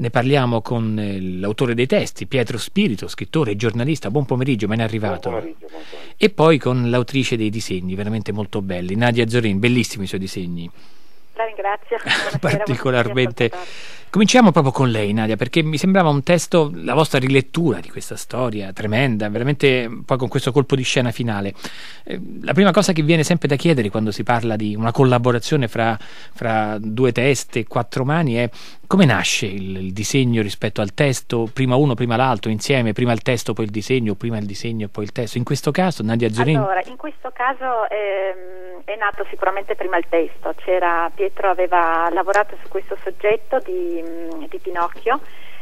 ne parliamo con l'autore dei testi, Pietro Spirito, scrittore e giornalista. Buon pomeriggio, me ne è arrivato. Buon pomeriggio. E poi con l'autrice dei disegni, veramente molto belli, Nadia Zorin, bellissimi i suoi disegni. La ringrazio. Particolarmente. Cominciamo proprio con lei, Nadia, perché mi sembrava un testo, la vostra rilettura di questa storia tremenda, veramente, poi con questo colpo di scena finale. La prima cosa che viene sempre da chiedere quando si parla di una collaborazione fra due teste, quattro mani, è come nasce il disegno rispetto al testo, prima uno, prima l'altro, insieme, prima il testo, poi il disegno, prima il disegno e poi il testo. In questo caso, Nadia Zorin... Allora, in questo caso è nato sicuramente prima il testo. Pietro aveva lavorato su questo soggetto di Pinocchio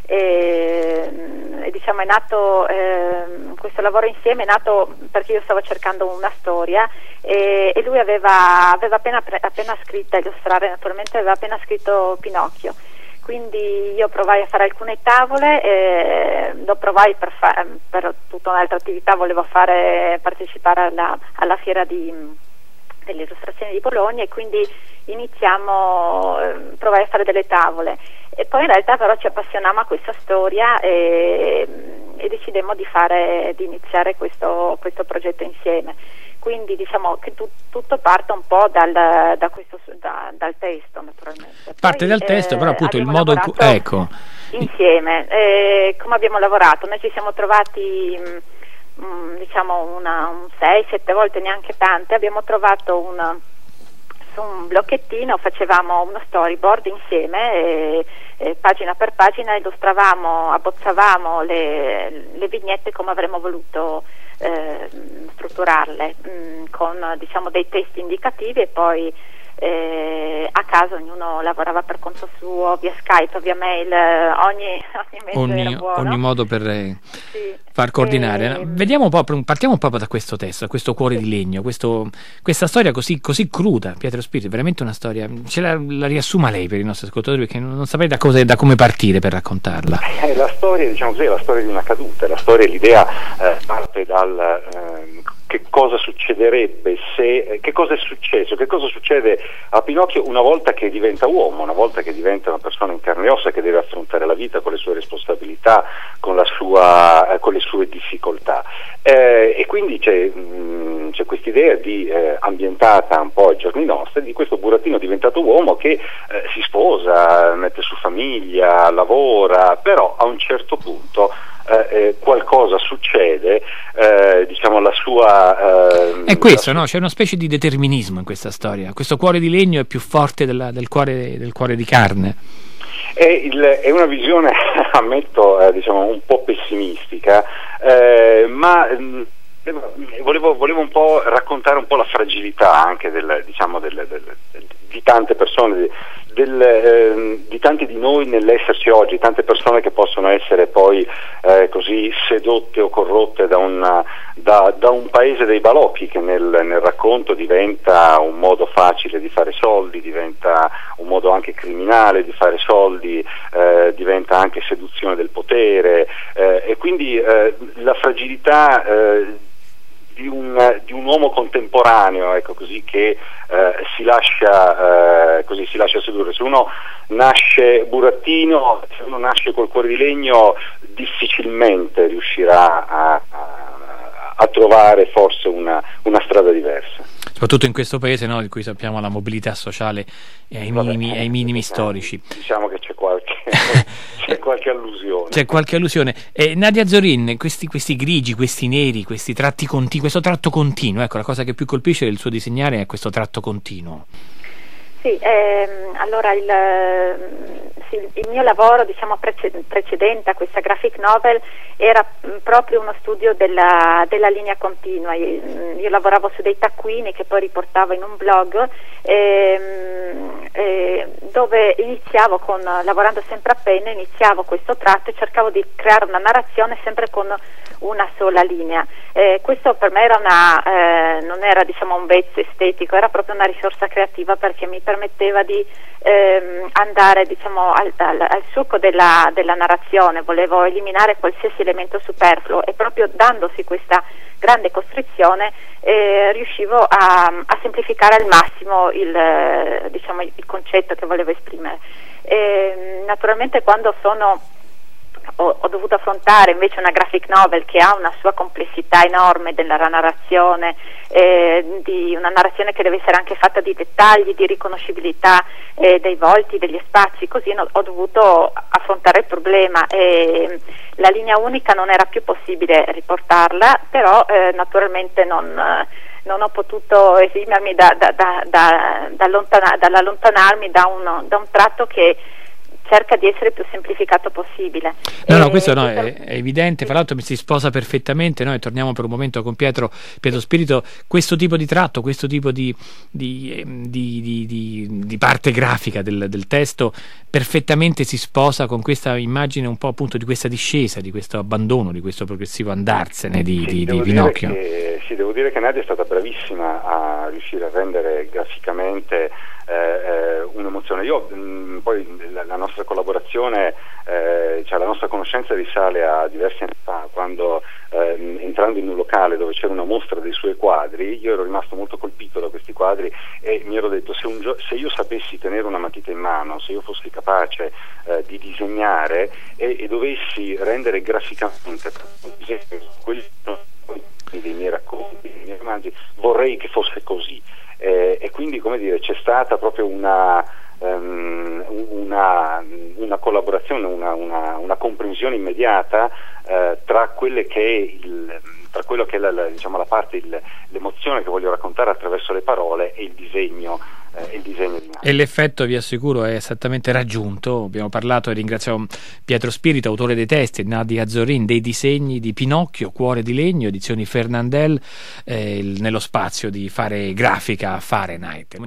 e diciamo è nato questo lavoro insieme è nato perché io stavo cercando una storia e lui aveva appena scritto, a illustrare naturalmente, aveva appena scritto Pinocchio. Quindi io provai a fare alcune tavole, lo provai per tutta un'altra attività, volevo partecipare alla fiera delle illustrazioni di Bologna, e quindi provai a fare delle tavole, e poi in realtà però ci appassionammo a questa storia e decidemmo di iniziare questo progetto insieme. Quindi diciamo che tutto parte un po' dal testo, naturalmente. Parte dal testo, però appunto il modo in cui... Ecco. Insieme, come abbiamo lavorato, noi ci siamo trovati diciamo 6-7 volte, neanche tante, abbiamo trovato su un blocchettino, facevamo uno storyboard insieme e pagina per pagina illustravamo, abbozzavamo le vignette come avremmo voluto strutturarle, con diciamo dei testi indicativi, e poi a caso ognuno lavorava per conto suo, via Skype, via mail, ogni modo per far coordinare. Vediamo un po', partiamo proprio da questo testo, da questo Cuore di legno, questa storia così cruda. Pietro Spirito, veramente una storia, ce la riassuma lei per i nostri ascoltatori, perché non saprei da come partire per raccontarla. La storia, diciamo così, è la storia di una caduta, l'idea parte dal che cosa succederebbe che cosa è successo, che cosa succede a Pinocchio una volta che diventa uomo, una volta che diventa una persona in carne e ossa, che deve affrontare la vita con le sue responsabilità, con le sue difficoltà, e quindi c'è questa idea ambientata un po' ai giorni nostri, di questo burattino diventato uomo che si sposa, mette su famiglia, lavora, però a un certo punto qualcosa succede, diciamo la sua... È questo, no? C'è una specie di determinismo in questa storia. Questo cuore di legno è più forte del cuore di carne. È una visione, ammetto, diciamo un po' pessimistica, ma volevo un po' raccontare un po' la fragilità anche di tante persone, di tanti di noi nell'esserci oggi, tante persone che possono essere poi così sedotte o corrotte da un paese dei balocchi, che nel racconto diventa un modo facile di fare soldi, diventa un modo anche criminale di fare soldi, diventa anche seduzione del potere, e quindi la fragilità di un uomo contemporaneo, ecco, così, che si lascia sedurre. Se uno nasce burattino, se uno nasce col cuore di legno, difficilmente riuscirà a trovare forse una strada diversa. Soprattutto in questo paese, no, in cui sappiamo la mobilità sociale è ai minimi storici. Diciamo che c'è qualche allusione. C'è qualche allusione. Nadia Zorin, questi grigi, questi neri, questi tratti continui, questo tratto continuo, ecco, la cosa che più colpisce del suo disegnare è questo tratto continuo. Sì, allora il mio lavoro, diciamo, precedente a questa graphic novel era proprio uno studio della linea continua. Io lavoravo su dei taccuini che poi riportavo in un blog, dove iniziavo lavorando sempre a penna, iniziavo questo tratto e cercavo di creare una narrazione sempre con una sola linea. Questo per me era non era diciamo un vezzo estetico, era proprio una risorsa creativa, perché mi permetteva di andare diciamo al succo della narrazione. Volevo eliminare qualsiasi elemento superfluo, e proprio dandosi questa grande costrizione riuscivo a semplificare al massimo il concetto che volevo esprimere. Naturalmente quando ho dovuto affrontare invece una graphic novel che ha una sua complessità enorme della narrazione, di una narrazione che deve essere anche fatta di dettagli, di riconoscibilità dei volti, degli spazi, così ho dovuto affrontare il problema, e la linea unica non era più possibile riportarla, però naturalmente non ho potuto esimermi dall'allontanarmi da un tratto che cerca di essere più semplificato possibile. No, questo no, è evidente, fra l'altro mi si sposa perfettamente. Noi torniamo per un momento con Pietro Spirito. Questo tipo di tratto, questo tipo di parte grafica del testo perfettamente si sposa con questa immagine un po' appunto di questa discesa, di questo abbandono, di questo progressivo andarsene di Pinocchio. Devo dire che Nadia è stata bravissima a riuscire a rendere graficamente un'emozione. Io poi la nostra collaborazione, la nostra conoscenza risale a diversi anni fa, quando entrando in un locale dove c'era una mostra dei suoi quadri, io ero rimasto molto colpito da questi quadri, e mi ero detto, se io sapessi tenere una matita in mano, se io fossi capace di disegnare e dovessi rendere graficamente quelli dei miei racconti, dei miei romanzi, vorrei che fosse così. E quindi, come dire, c'è stata proprio una collaborazione, una comprensione immediata tra quello che è la parte, l'emozione che voglio raccontare attraverso le parole, e il disegno di Nadia. E l'effetto, vi assicuro, è esattamente raggiunto. Abbiamo parlato, e ringraziamo Pietro Spirito, autore dei testi, Nadia Zorin, dei disegni di Pinocchio, Cuore di legno, edizioni Fernandel, nello spazio di Fare Grafica Fahrenheit.